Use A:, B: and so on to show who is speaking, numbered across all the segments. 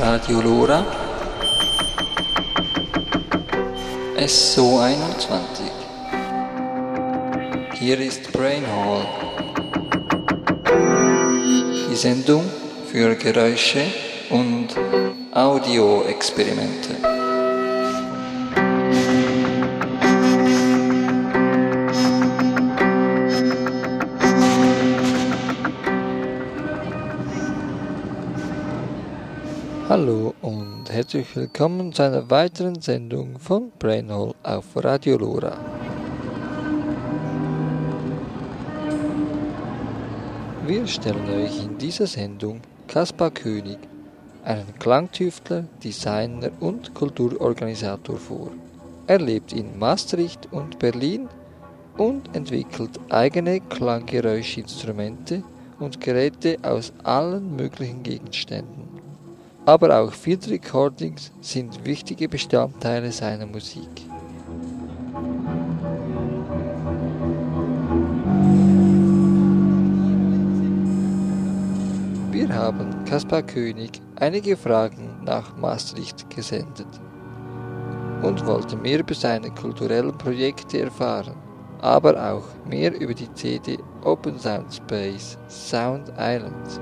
A: Radio Lora SO21. Hier ist Brain Hall, die Sendung für Geräusche und Audioexperimente. Hallo und herzlich willkommen zu einer weiteren Sendung von Brain Hall auf Radio Lora. Wir stellen euch in dieser Sendung Kaspar König, einen Klangtüftler, Designer und Kulturorganisator vor. Er lebt in Maastricht und Berlin und entwickelt eigene Klanggeräuschinstrumente und Geräte aus allen möglichen Gegenständen. Aber auch Field Recordings sind wichtige Bestandteile seiner Musik. Wir haben Kaspar König einige Fragen nach Maastricht gesendet und wollten mehr über seine kulturellen Projekte erfahren, aber auch mehr über die CD Open Sound Space Sound Island.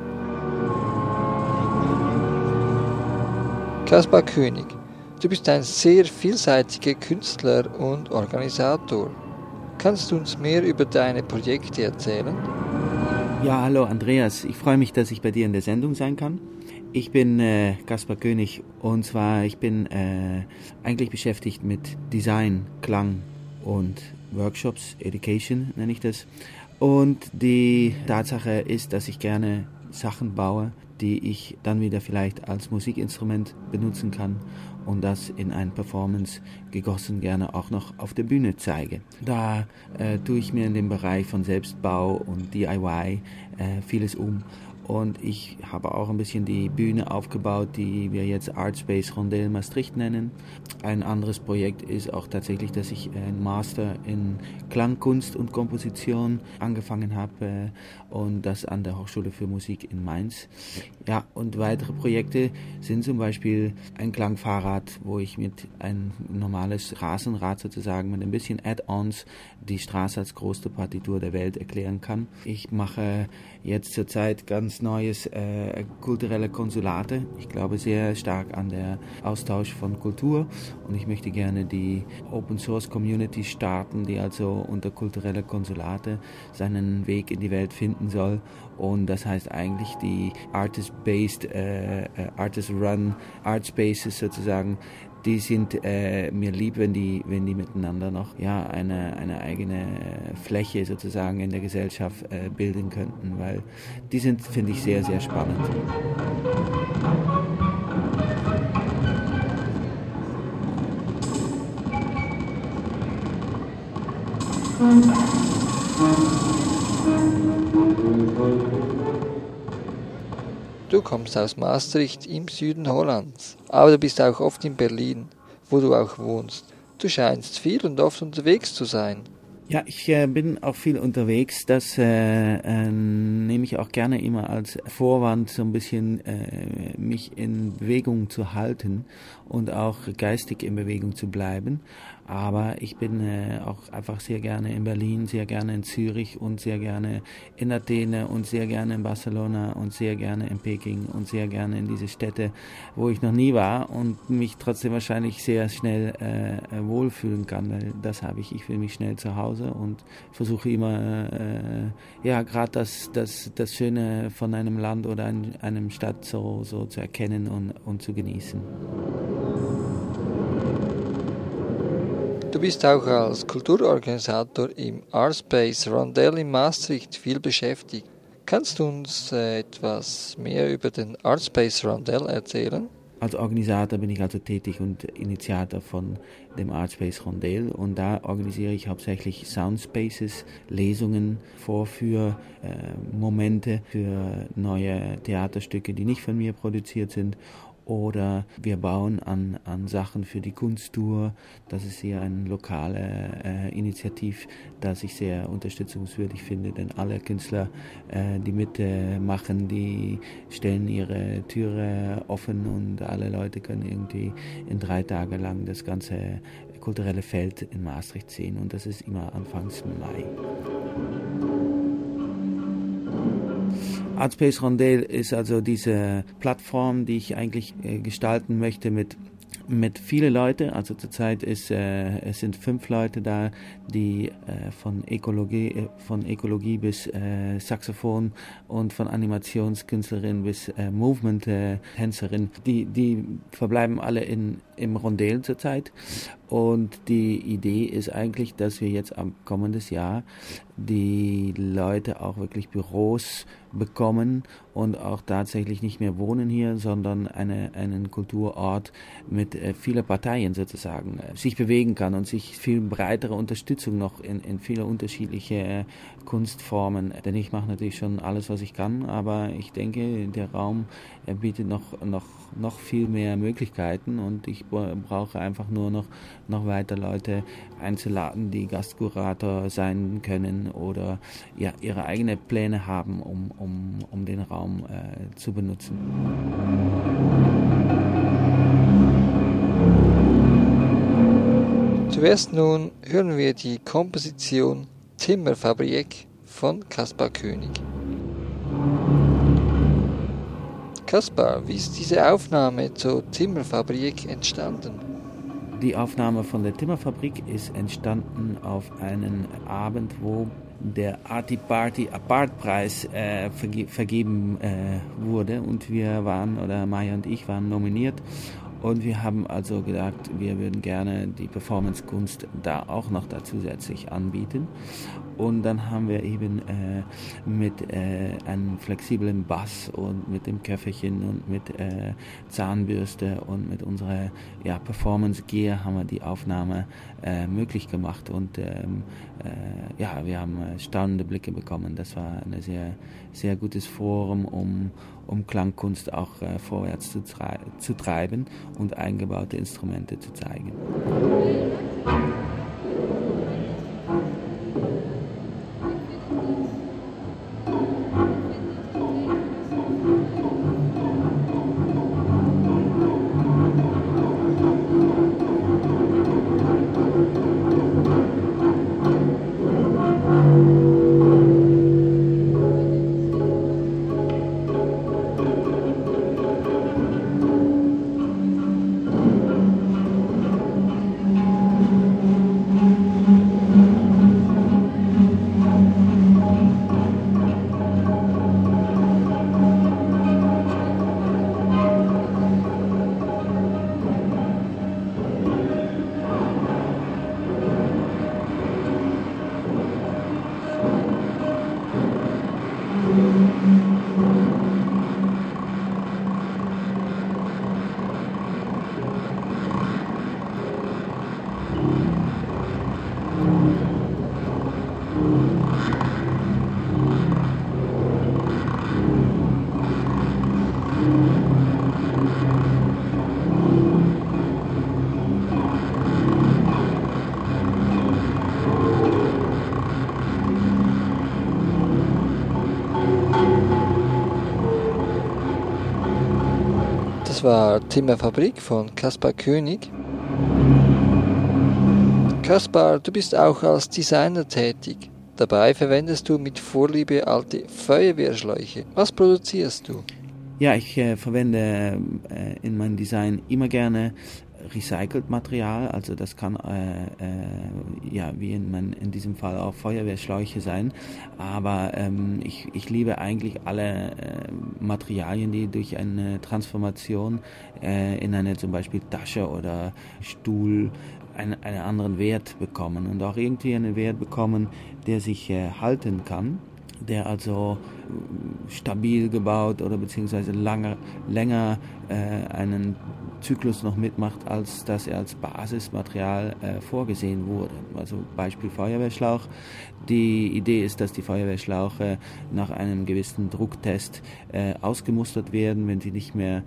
A: Kaspar König, du bist ein sehr vielseitiger Künstler und Organisator. Kannst du uns mehr über deine Projekte erzählen?
B: Ja, hallo Andreas, ich freue mich, dass ich bei dir in der Sendung sein kann. Ich bin Kaspar König und zwar ich bin eigentlich beschäftigt mit Design, Klang und Workshops, Education nenne ich das. Und die Tatsache ist, dass ich gerne Sachen baue, die ich dann wieder vielleicht als Musikinstrument benutzen kann und das in ein Performance gegossen gerne auch noch auf der Bühne zeige. Da tue ich mir in dem Bereich von Selbstbau und DIY vieles um. Und ich habe auch ein bisschen die Bühne aufgebaut, die wir jetzt Artspace Rondel Maastricht nennen. Ein anderes Projekt ist auch tatsächlich, dass ich einen Master in Klangkunst und Komposition angefangen habe und das an der Hochschule für Musik in Mainz. Ja, und weitere Projekte sind zum Beispiel ein Klangfahrrad, wo ich mit ein normales Straßenrad sozusagen mit ein bisschen Add-ons die Straße als größte Partitur der Welt erklären kann. Ich mache jetzt zurzeit ganz neues kulturelle Konsulate. Ich glaube sehr stark an der Austausch von Kultur und ich möchte gerne die Open Source Community starten, die also unter kulturelle Konsulate seinen Weg in die Welt finden soll. Und das heißt eigentlich die Artist-Based, Artist-Run Art Spaces sozusagen, die sind mir lieb, wenn die miteinander noch eine eigene Fläche sozusagen in der Gesellschaft bilden könnten, weil die sind, finde ich, sehr, sehr spannend.
A: Du kommst aus Maastricht im Süden Hollands, aber du bist auch oft in Berlin, wo du auch wohnst. Du scheinst viel und oft unterwegs zu sein.
B: Ja, ich bin auch viel unterwegs. Das nehme ich auch gerne immer als Vorwand, so ein bisschen mich in Bewegung zu halten und auch geistig in Bewegung zu bleiben. Aber ich bin auch einfach sehr gerne in Berlin, sehr gerne in Zürich und sehr gerne in Athene und sehr gerne in Barcelona und sehr gerne in Peking und sehr gerne in diese Städte, wo ich noch nie war und mich trotzdem wahrscheinlich sehr schnell wohlfühlen kann, weil das habe ich. Ich fühle mich schnell zu Hause und versuche immer, gerade das Schöne von einem Land oder einem Stadt so zu erkennen und zu genießen.
A: Du bist auch als Kulturorganisator im Artspace Rondel in Maastricht viel beschäftigt. Kannst du uns etwas mehr über den Artspace Rondel erzählen?
B: Als Organisator bin ich also tätig und Initiator von dem Artspace Rondel und da organisiere ich hauptsächlich Soundspaces, Lesungen, Vorführmomente für neue Theaterstücke, die nicht von mir produziert sind oder wir bauen an Sachen für die Kunsttour. Das ist hier eine lokale Initiative, das ich sehr unterstützungswürdig finde, denn alle Künstler, die mitmachen, die stellen ihre Türe offen und alle Leute können irgendwie in 3 Tagen lang das ganze kulturelle Feld in Maastricht sehen und das ist immer Anfangs Mai. Artspace Rondel ist also diese Plattform, die ich eigentlich gestalten möchte mit vielen Leuten. Also zurzeit es sind 5 Leute da, die von Ökologie bis Saxophon und von Animationskünstlerin bis Movement-Tänzerin, die verbleiben alle im Rondel zurzeit. Und die Idee ist eigentlich, dass wir jetzt am kommendes Jahr die Leute auch wirklich Büros bekommen und auch tatsächlich nicht mehr wohnen hier, sondern einen Kulturort mit vielen Parteien sozusagen sich bewegen kann und sich viel breitere Unterstützung noch in viele unterschiedliche Kunstformen. Denn ich mache natürlich schon alles, was ich kann, aber ich denke, der Raum bietet noch viel mehr Möglichkeiten und ich brauche einfach nur noch weiter Leute einzuladen, die Gastkurator sein können oder ja, ihre eigenen Pläne haben, um den Raum zu benutzen.
A: Zuerst nun hören wir die Komposition Timmerfabrik von Kaspar König. Kaspar, wie ist diese Aufnahme zur Timmerfabrik entstanden?
B: Die Aufnahme von der Timmerfabrik ist entstanden auf einen Abend, wo der Arty Party Apart-Preis vergeben wurde und wir waren, oder Maya und ich waren nominiert und wir haben also gedacht, wir würden gerne die Performance-Kunst da auch noch zusätzlich anbieten. Und dann haben wir eben mit einem flexiblen Bass und mit dem Köfferchen und mit Zahnbürste und mit unserer Performance-Gear haben wir die Aufnahme möglich gemacht. Und wir haben staunende Blicke bekommen. Das war ein sehr, sehr gutes Forum, um Klangkunst auch vorwärts zu treiben und eingebaute Instrumente zu zeigen.
A: Das war Timmerfabrik von Kaspar König. Kaspar, du bist auch als Designer tätig. Dabei verwendest du mit Vorliebe alte Feuerwehrschläuche. Was produzierst du?
B: Ja, ich verwende in meinem Design immer gerne recycelt Material, also das kann wie in diesem Fall auch Feuerwehrschläuche sein, aber ich liebe eigentlich alle Materialien, die durch eine Transformation in eine zum Beispiel Tasche oder Stuhl einen anderen Wert bekommen und auch irgendwie einen Wert bekommen, der sich halten kann, der also stabil gebaut oder beziehungsweise länger einen Zyklus noch mitmacht, als dass er als Basismaterial vorgesehen wurde. Also Beispiel Feuerwehrschlauch. Die Idee ist, dass die Feuerwehrschläuche nach einem gewissen Drucktest ausgemustert werden, wenn sie nicht mehr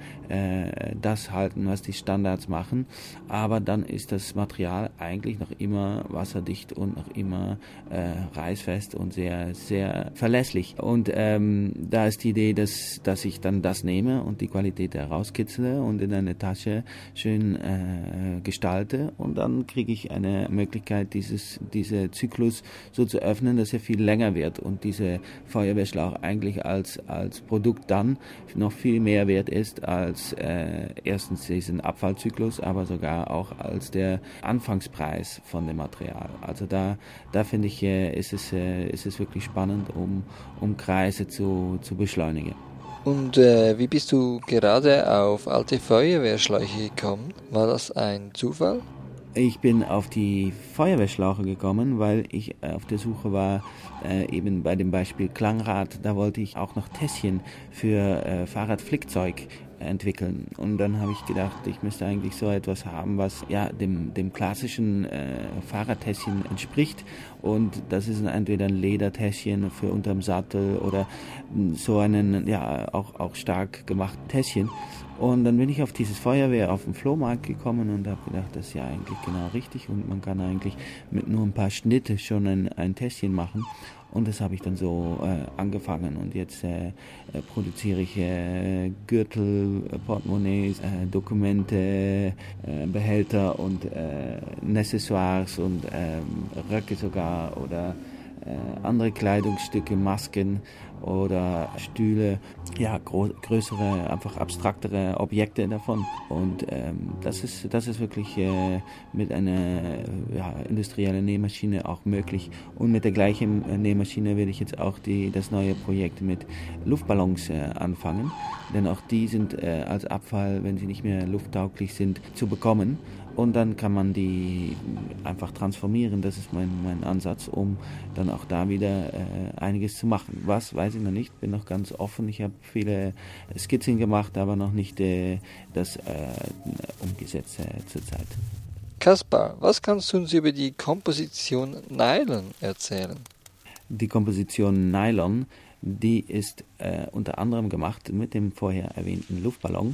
B: das halten, was die Standards machen. Aber dann ist das Material eigentlich noch immer wasserdicht und noch immer reißfest und sehr, sehr verlässlich. Und da ist die Idee, dass ich dann das nehme und die Qualität herauskitzle und in eine Tasche schön gestalte, und dann kriege ich eine Möglichkeit, diese Zyklus so zu öffnen, dass er viel länger wird und diese Feuerwehrschlauch eigentlich als Produkt dann noch viel mehr wert ist als erstens diesen Abfallzyklus, aber sogar auch als der Anfangspreis von dem Material. Also da finde ich, ist es wirklich spannend, um Kreise zu beschleunigen.
A: Und wie bist du gerade auf alte Feuerwehrschläuche gekommen? War das ein Zufall?
B: Ich bin auf die Feuerwehrschläuche gekommen, weil ich auf der Suche war, eben bei dem Beispiel Klangrad. Da wollte ich auch noch Tässchen für Fahrradflickzeug entwickeln. Und dann habe ich gedacht, ich müsste eigentlich so etwas haben, was ja dem klassischen Fahrradtässchen entspricht. Und das ist entweder ein Ledertässchen für unterm Sattel oder so einen ja auch stark gemachten Tässchen. Und dann bin ich auf dieses Feuerwehr auf dem Flohmarkt gekommen und habe gedacht, das ist ja eigentlich genau richtig und man kann eigentlich mit nur ein paar Schnitte schon ein Tässchen machen. Und das habe ich dann so angefangen, und jetzt produziere ich Gürtel, Portemonnaies, Dokumente, Behälter und Accessoires und Röcke sogar oder andere Kleidungsstücke, Masken oder Stühle, ja, größere, einfach abstraktere Objekte davon. Und das ist wirklich mit einer industriellen Nähmaschine auch möglich. Und mit der gleichen Nähmaschine werde ich jetzt auch das neue Projekt mit Luftballons anfangen. Denn auch die sind als Abfall, wenn sie nicht mehr lufttauglich sind, zu bekommen. Und dann kann man die einfach transformieren. Das ist mein Ansatz, um dann auch da wieder einiges zu machen. Was, weiß ich noch nicht, bin noch ganz offen. Ich habe viele Skizzen gemacht, aber noch nicht das umgesetzt zurzeit.
A: Kaspar, was kannst du uns über die Komposition Nylon erzählen?
B: Die Komposition Nylon, die ist unter anderem gemacht mit dem vorher erwähnten Luftballon.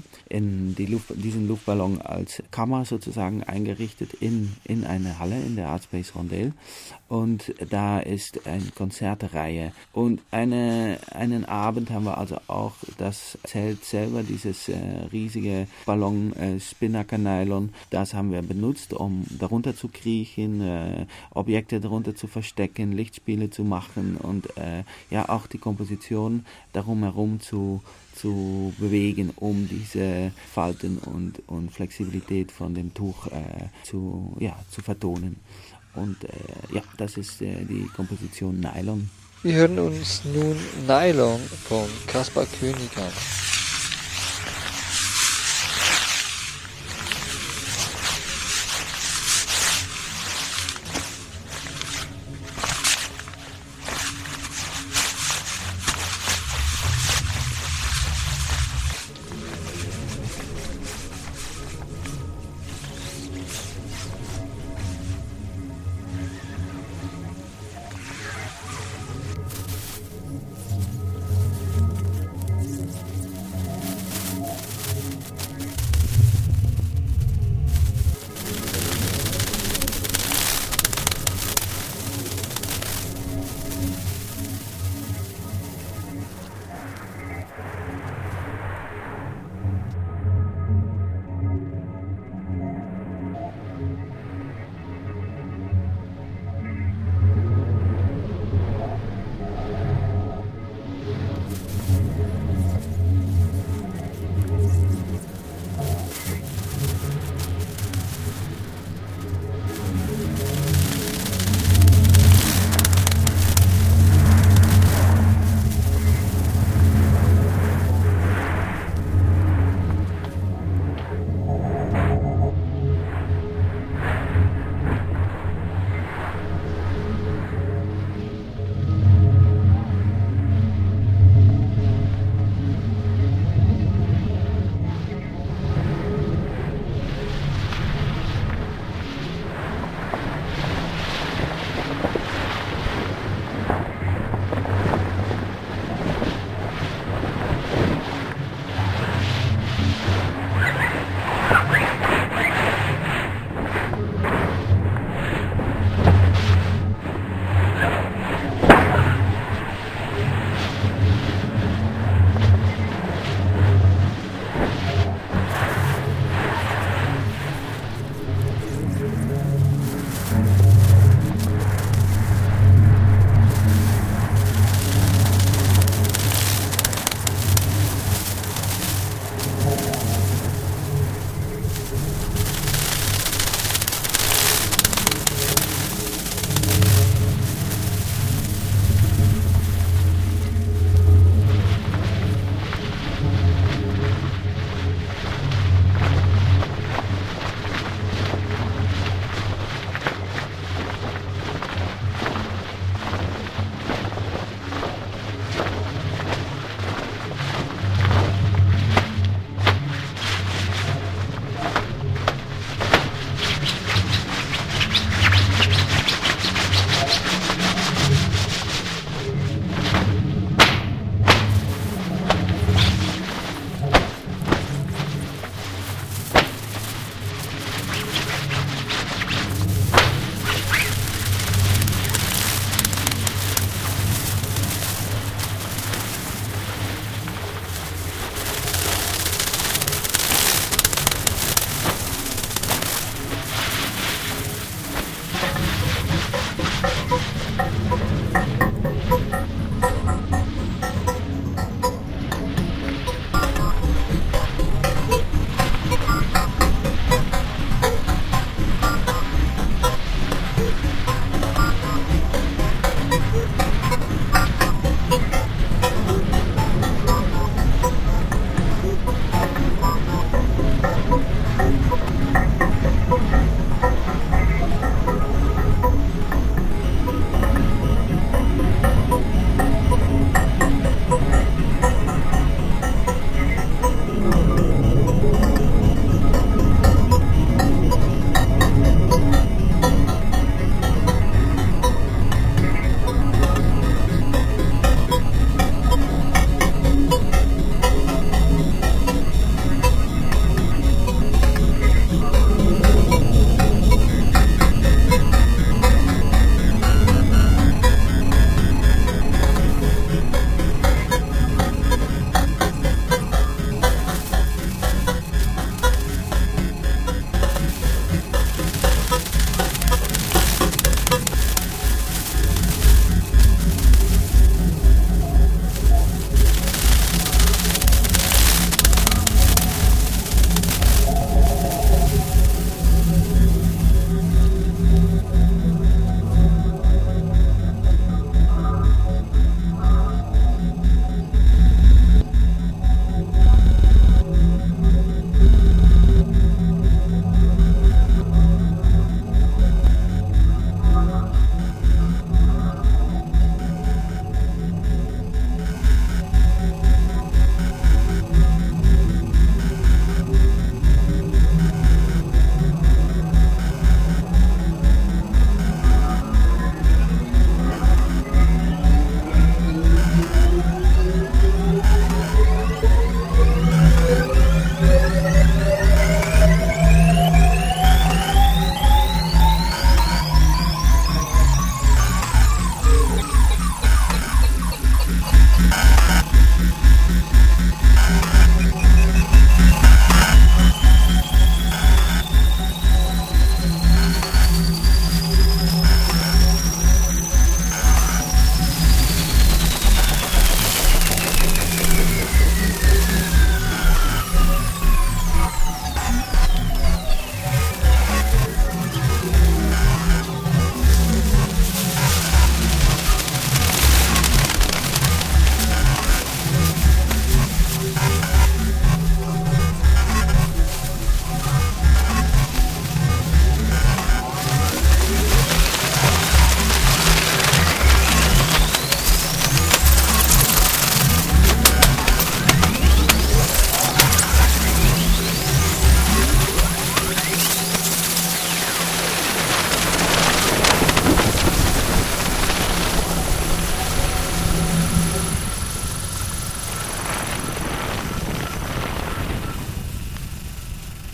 B: Diesen Luftballon als Kammer sozusagen eingerichtet in eine Halle in der Artspace Rondel. Und da ist eine Konzertreihe. Und einen Abend haben wir also auch das Zelt selber, dieses riesige Ballon Spinnaker Nylon, das haben wir benutzt, um darunter zu kriechen, Objekte darunter zu verstecken, Lichtspiele zu machen und auch die Komposition darum herum zu bewegen, um diese Falten und Flexibilität von dem Tuch zu vertonen. Und das ist die Komposition Nylon.
A: Wir hören uns nun Nylon von Kaspar König an.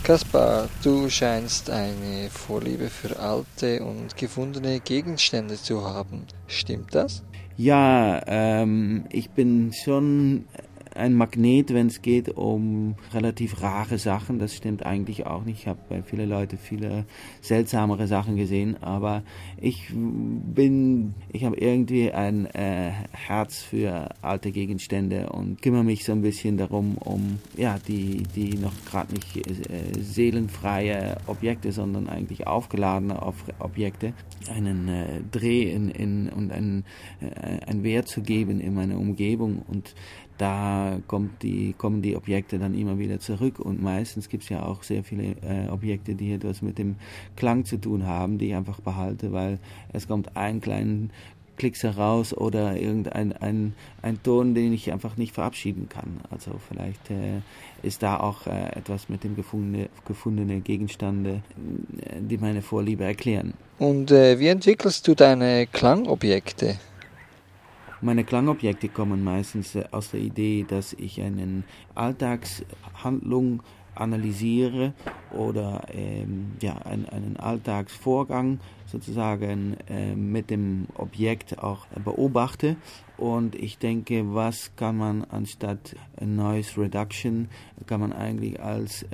A: Kaspar, du scheinst eine Vorliebe für alte und gefundene Gegenstände zu haben. Stimmt das?
B: Ja, ich bin schon ein Magnet, wenn es geht um relativ rare Sachen. Das stimmt eigentlich auch nicht. Ich habe bei vielen Leuten viele seltsamere Sachen gesehen, aber ich habe irgendwie ein Herz für alte Gegenstände und kümmere mich so ein bisschen darum, um ja die noch gerade nicht seelenfreie Objekte, sondern eigentlich aufgeladene Objekte, einen Dreh und einen Wert zu geben in meiner Umgebung, und da kommen die Objekte dann immer wieder zurück, und meistens gibt es ja auch sehr viele Objekte, die etwas mit dem Klang zu tun haben, die ich einfach behalte, weil es kommt einen kleinen Klicks heraus oder ein Ton, den ich einfach nicht verabschieden kann. Also vielleicht ist da auch etwas mit dem gefundene Gegenstände, die meine Vorliebe erklären.
A: Und wie entwickelst du deine Klangobjekte?
B: Meine Klangobjekte kommen meistens aus der Idee, dass ich eine Alltagshandlung analysiere oder einen Alltagsvorgang sozusagen mit dem Objekt auch beobachte, und ich denke, was kann man anstatt Noise Reduction, kann man eigentlich als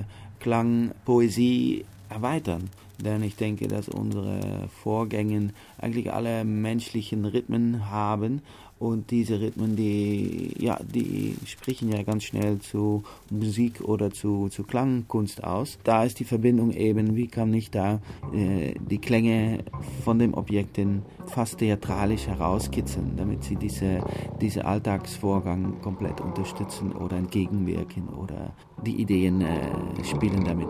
B: Klangpoesie erweitern. Denn ich denke, dass unsere Vorgänge eigentlich alle menschlichen Rhythmen haben, und diese Rhythmen, die sprechen ja ganz schnell zu Musik oder zu Klangkunst aus. Da ist die Verbindung eben, wie kann ich da die Klänge von den Objekten fast theatralisch herauskitzeln, damit sie diese Alltagsvorgang komplett unterstützen oder entgegenwirken, oder die Ideen spielen damit.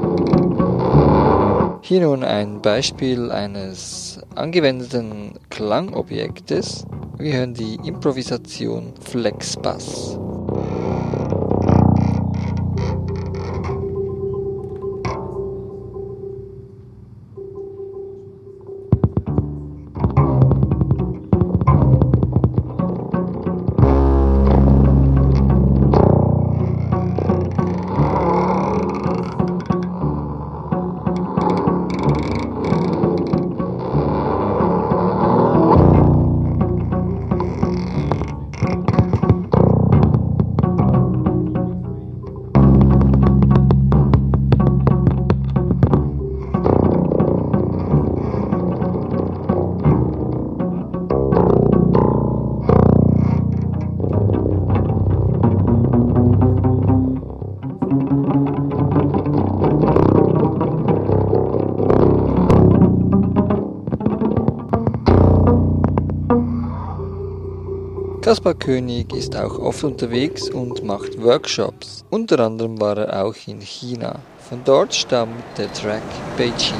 A: Hier nun ein Beispiel eines angewendeten Klangobjektes. Wir hören die Improvisation Flexbass. Kaspar König ist auch oft unterwegs und macht Workshops. Unter anderem war er auch in China. Von dort stammt der Track Beijing.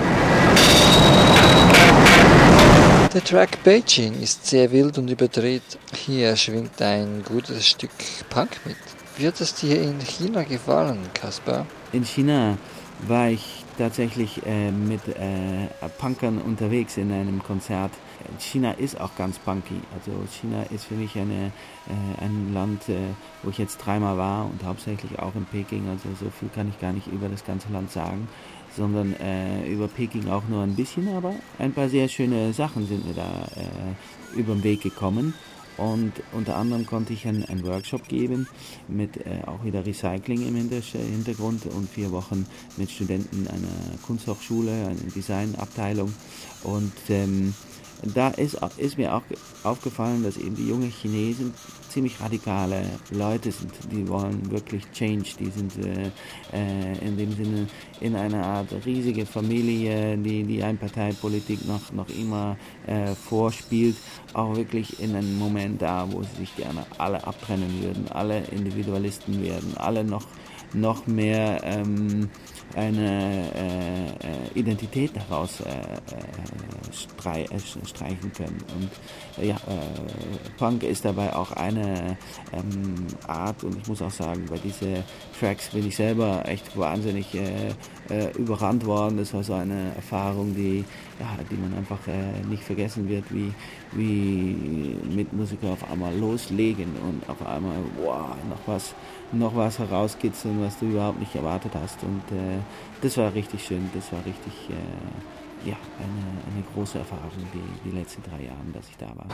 A: Der Track Beijing ist sehr wild und überdreht. Hier schwingt ein gutes Stück Punk mit. Wie hat es dir in China gefallen, Kaspar?
B: In China war ich tatsächlich mit Punkern unterwegs in einem Konzert. China ist auch ganz punky. Also China ist für mich ein Land, wo ich jetzt 3-mal war, und hauptsächlich auch in Peking. Also so viel kann ich gar nicht über das ganze Land sagen, sondern über Peking auch nur ein bisschen. Aber ein paar sehr schöne Sachen sind mir da über den Weg gekommen. Und unter anderem konnte ich einen Workshop geben mit auch wieder Recycling im Hintergrund, und 4 Wochen mit Studenten einer Kunsthochschule, einer Designabteilung. Und da ist mir auch aufgefallen, dass eben die jungen Chinesen ziemlich radikale Leute sind. Die wollen wirklich Change. Die sind in dem Sinne in einer Art riesige Familie, die Einparteipolitik noch immer vorspielt. Auch wirklich in einem Moment da, wo sie sich gerne alle abtrennen würden, alle Individualisten werden, alle noch mehr eine Identität daraus streichen können. Und Punk ist dabei auch eine Art, und ich muss auch sagen, bei diesen Tracks bin ich selber echt wahnsinnig überrannt worden. Das war so eine Erfahrung, die man einfach nicht vergessen wird, wie Mitmusiker auf einmal loslegen und auf einmal noch was herauskitzeln, was du überhaupt nicht erwartet hast. Und das war richtig schön, das war richtig eine große Erfahrung, die letzten 3 Jahre, dass ich da war.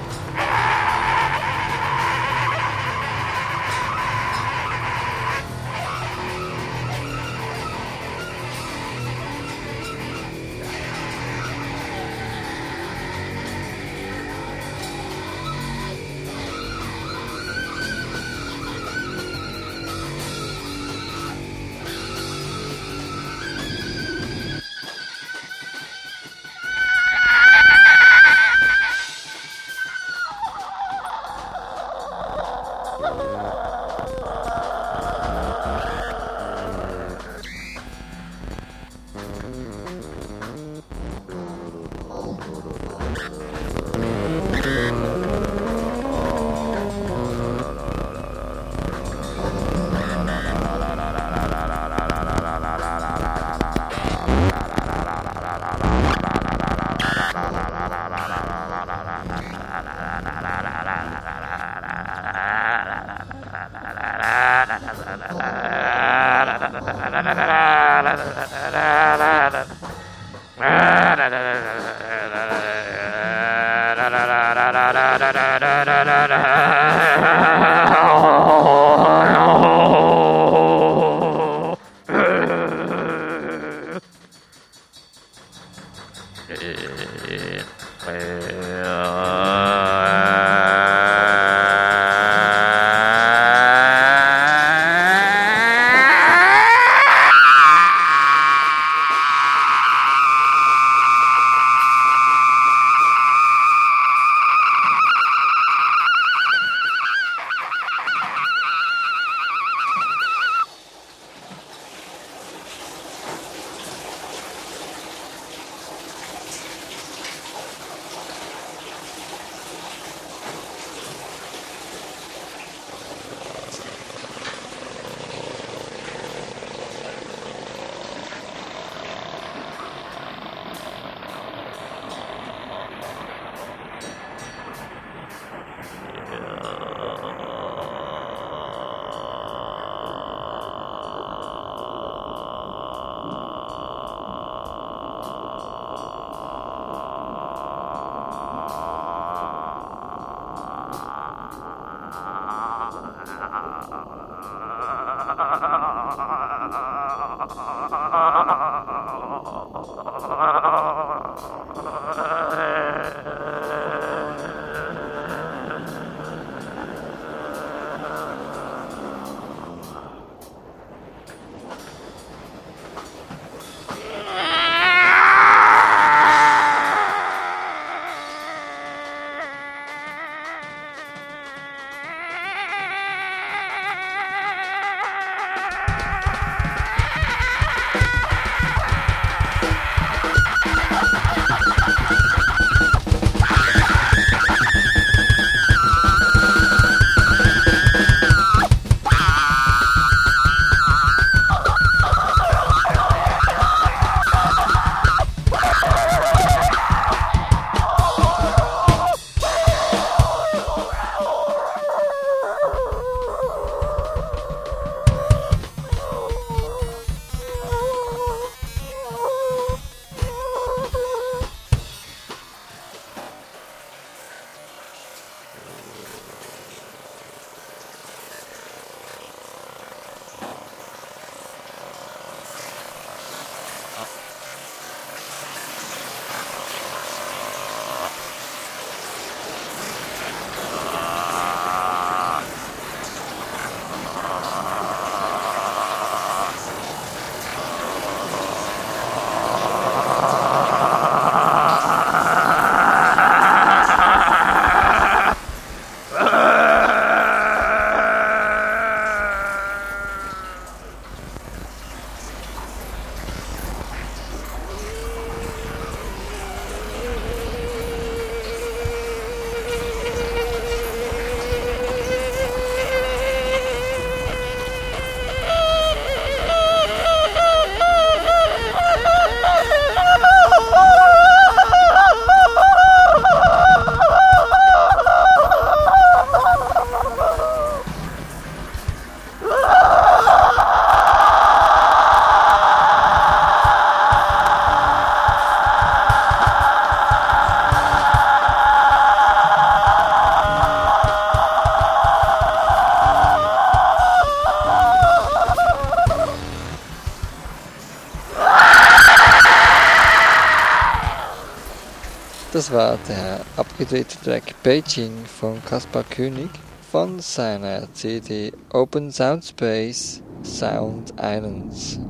A: Das war der abgedrehte Track Beijing von Kaspar König von seiner CD Open Sound Space Sound Islands.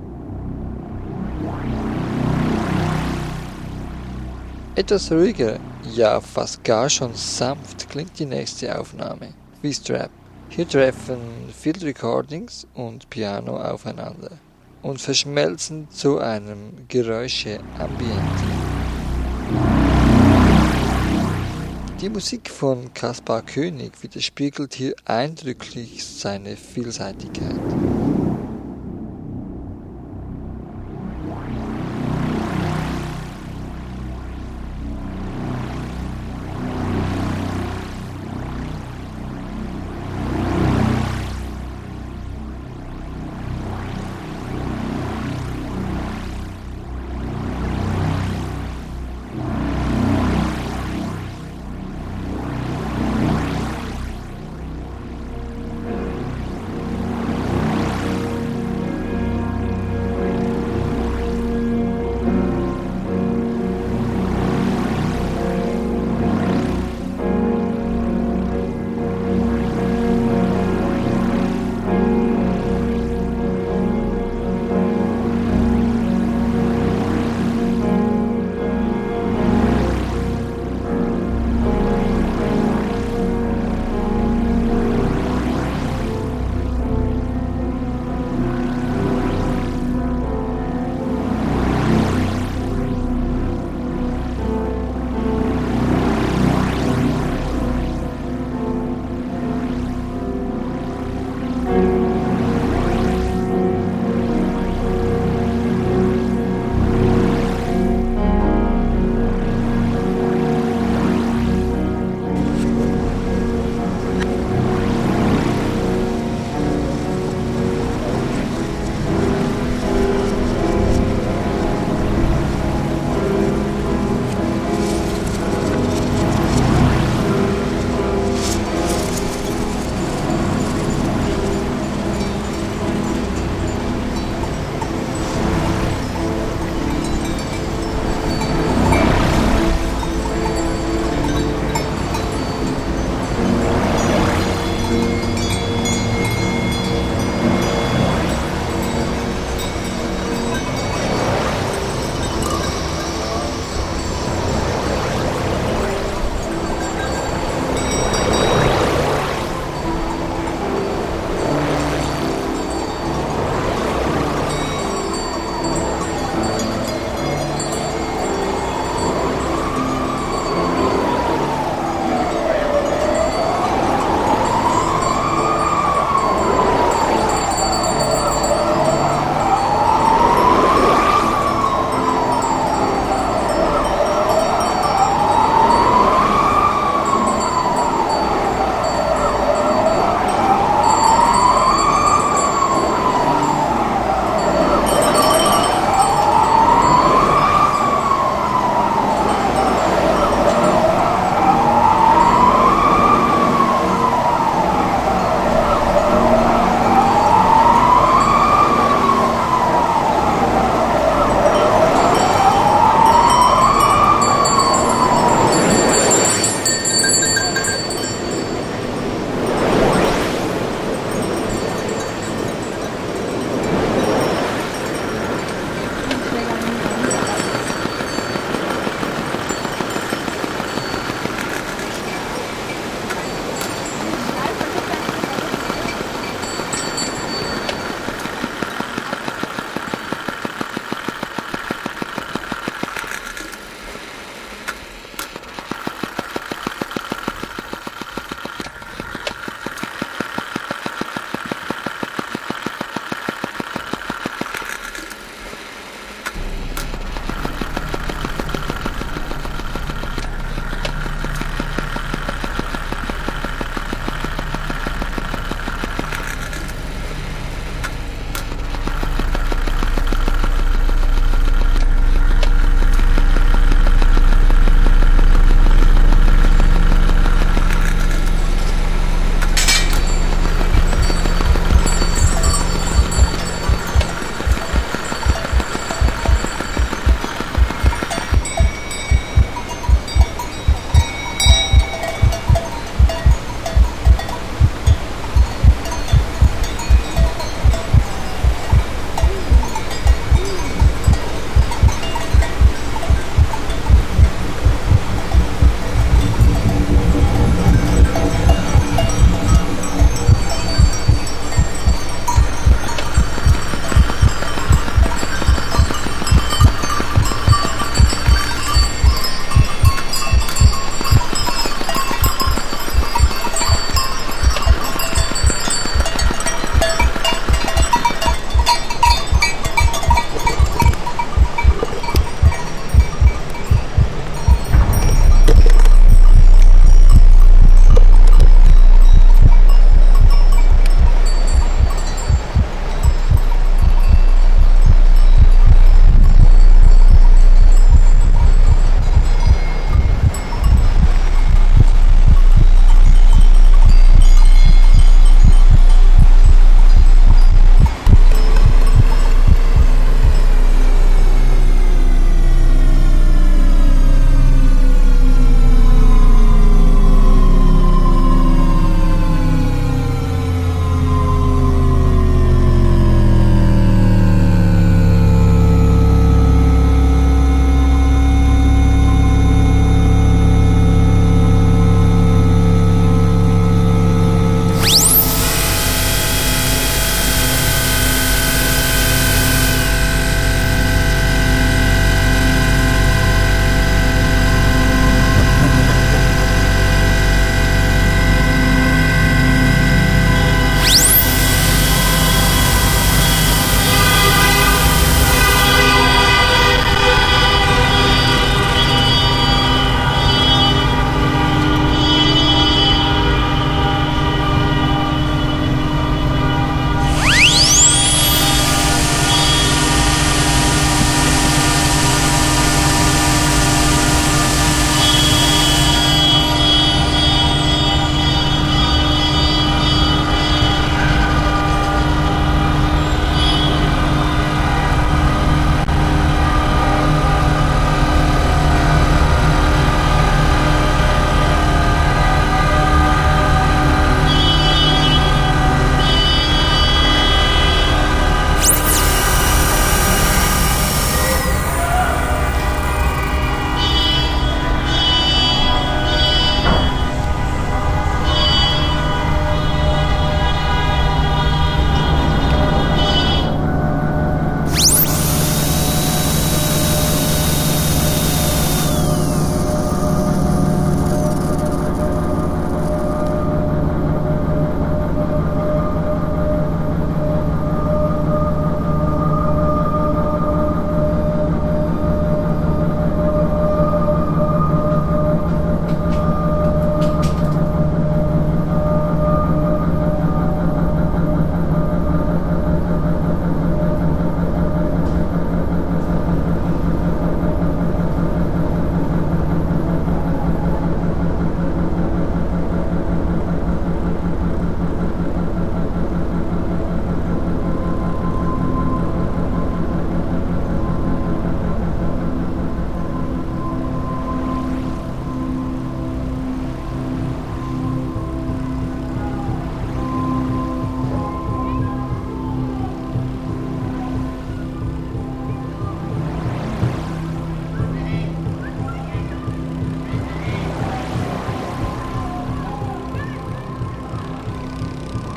A: Etwas ruhiger, ja fast gar schon sanft klingt die nächste Aufnahme, wie Strap. Hier treffen Field Recordings und Piano aufeinander und verschmelzen zu einem Geräusche-Ambiente. Die Musik von Kaspar König widerspiegelt hier eindrücklich seine Vielseitigkeit.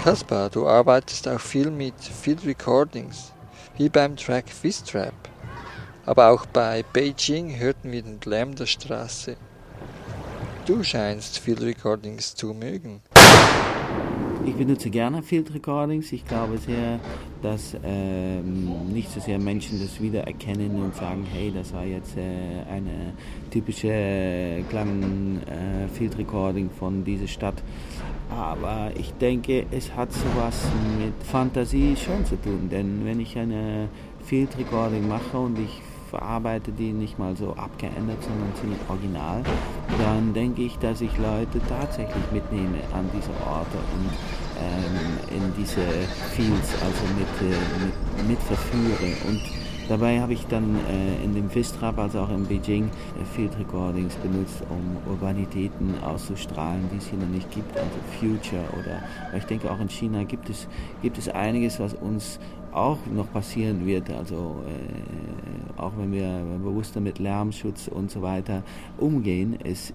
A: Kaspar, du arbeitest auch viel mit Field Recordings, wie beim Track Fistrap. Aber auch bei Beijing hörten wir den Lärm der Straße. Du scheinst Field Recordings zu mögen.
B: Ich benutze gerne Field Recordings. Ich glaube sehr, dass nicht so sehr Menschen das wiedererkennen und sagen, hey, das war jetzt eine typische Klang Field Recording von dieser Stadt. Aber ich denke, es hat sowas mit Fantasie schon zu tun. Denn wenn ich eine Field Recording mache und ich verarbeite die nicht mal so abgeändert, sondern ziemlich original, dann denke ich, dass ich Leute tatsächlich mitnehme an diese Orte und in diese Fields, also mit verführe. Und dabei habe ich dann in dem Fistrap, also auch in Beijing, Field Recordings benutzt, um Urbanitäten auszustrahlen, die es hier noch nicht gibt, also Future weil ich denke, auch in China gibt es einiges, was uns auch noch passieren wird, also auch wenn wir bewusster mit Lärmschutz und so weiter umgehen, ist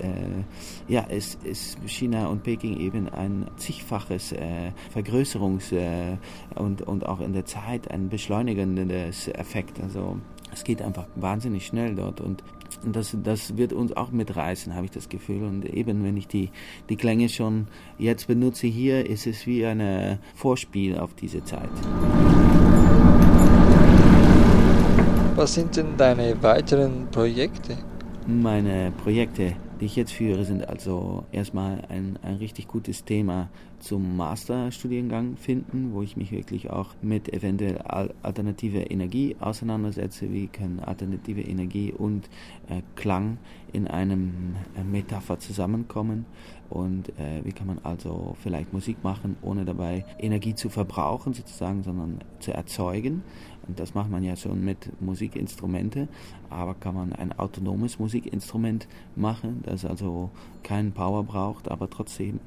B: China und Peking eben ein zigfaches Vergrößerungs- und auch in der Zeit ein beschleunigendes Effekt. Also es geht einfach wahnsinnig schnell dort und das wird uns auch mitreißen, habe ich das Gefühl. Und eben, wenn ich die Klänge schon jetzt benutze hier, ist es wie ein Vorspiel auf diese Zeit.
A: Was sind denn deine weiteren Projekte?
B: Meine Projekte, die ich jetzt führe, sind also erstmal ein richtig gutes Thema zum Masterstudiengang finden, wo ich mich wirklich auch mit eventuell alternativer Energie auseinandersetze. Wie können alternative Energie und Klang in einem Metapher zusammenkommen und wie kann man also vielleicht Musik machen, ohne dabei Energie zu verbrauchen sozusagen, sondern zu erzeugen. Und das macht man ja schon mit Musikinstrumente, aber kann man ein autonomes Musikinstrument machen, das also keinen Power braucht, aber trotzdem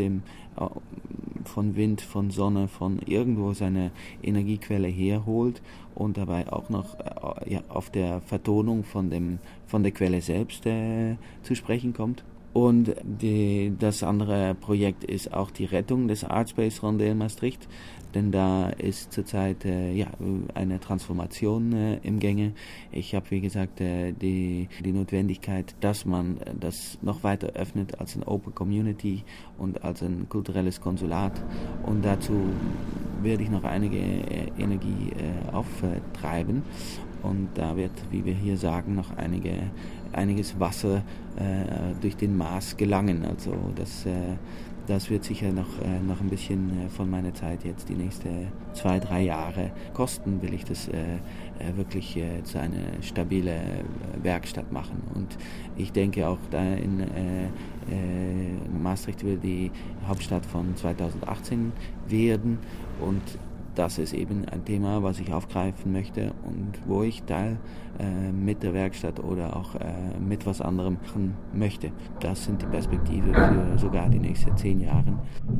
B: von Wind, von Sonne, von irgendwo seine Energiequelle herholt und dabei auch noch auf der Vertonung von der Quelle selbst zu sprechen kommt. Und das andere Projekt ist auch die Rettung des Artspace Rondel Maastricht, denn da ist zurzeit eine Transformation im Gänge. Ich habe, wie gesagt, die Notwendigkeit, dass man das noch weiter öffnet als eine Open Community und als ein kulturelles Konsulat. Und dazu werde ich noch einige Energie auftreiben. Und da wird, wie wir hier sagen, noch einiges Wasser durch den Maas gelangen. Also das wird sicher noch ein bisschen von meiner Zeit jetzt die nächsten 2-3 Jahre kosten, will ich das wirklich zu einer stabile Werkstatt machen. Und ich denke auch da in Maastricht wird die Hauptstadt von 2018 werden und das ist eben ein Thema, was ich aufgreifen möchte und wo ich Teil mit der Werkstatt oder auch mit was anderem machen möchte. Das sind die Perspektiven für sogar die nächsten 10 Jahre.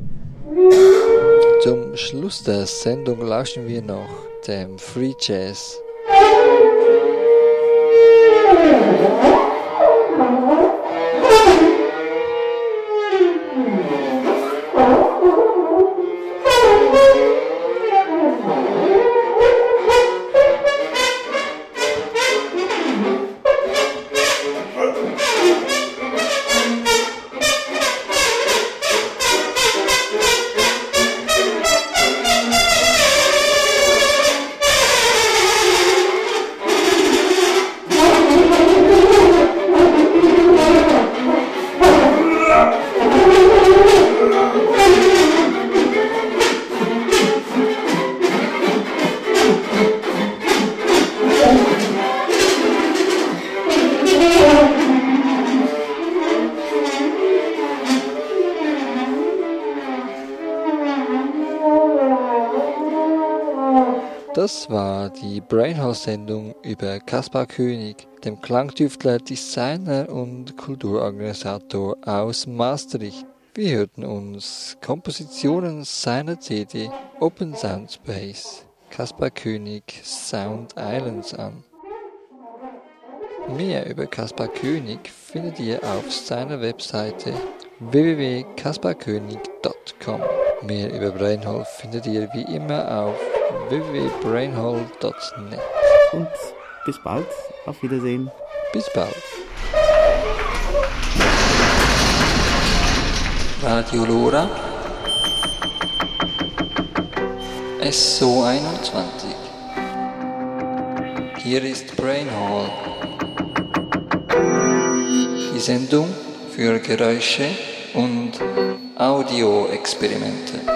A: Zum Schluss der Sendung lauschen wir noch dem Free Jazz. Das war die Brainhouse-Sendung über Kaspar König, dem Klangtüftler, Designer und Kulturorganisator aus Maastricht. Wir hörten uns Kompositionen seiner CD Open Sound Space, Kaspar König Sound Islands an. Mehr über Kaspar König findet ihr auf seiner Webseite www.kasparkönig.com. Mehr über Brainhole findet ihr wie immer auf www.brainhole.net.
B: Und bis bald. Auf Wiedersehen.
A: Bis bald. Radio Lora SO21. Hier ist Brainhole. Die Sendung für Geräusche und Audioexperimente.